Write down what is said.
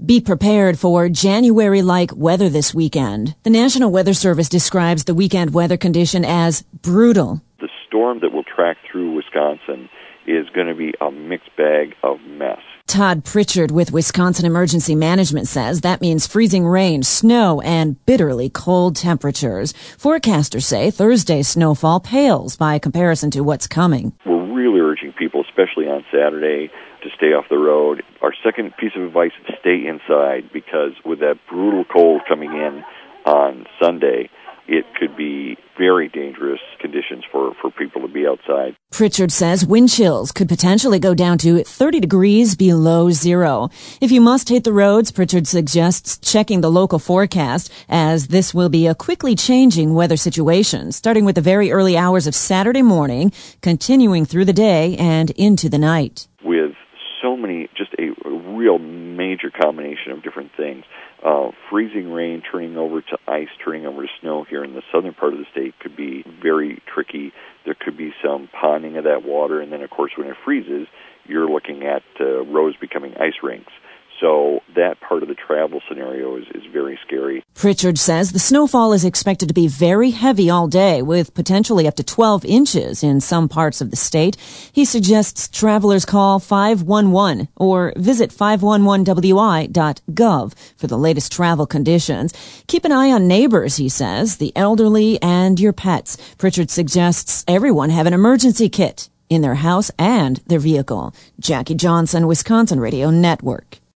Be prepared for January-like weather this weekend. The National Weather Service describes the weekend weather condition as brutal. The storm that will track through Wisconsin is going to be a mixed bag of mess. Todd Pritchard with Wisconsin Emergency Management says that means freezing rain, snow, and bitterly cold temperatures. Forecasters say Thursday's snowfall pales by comparison to what's coming. We're really urging people, especially on Saturday, to stay off the road. Our second piece of advice is stay inside, because with that brutal cold coming in on Sunday, it could be very dangerous conditions for people to be outside. Pritchard says wind chills could potentially go down to 30 degrees below zero. If you must hit the roads, Pritchard suggests checking the local forecast, as this will be a quickly changing weather situation, starting with the very early hours of Saturday morning, continuing through the day and into the night. With so many, just a real major combination of different things. Freezing rain turning over to ice, turning over to snow here in the southern part of the state could be very tricky. There could be some ponding of that water, and then, of course, when it freezes, you're looking at roads becoming ice rinks. So that part of the travel scenario is very scary. Pritchard says the snowfall is expected to be very heavy all day, with potentially up to 12 inches in some parts of the state. He suggests travelers call 511 or visit 511wi.gov for the latest travel conditions. Keep an eye on neighbors, he says, the elderly and your pets. Pritchard suggests everyone have an emergency kit in their house and their vehicle. Jackie Johnson, Wisconsin Radio Network.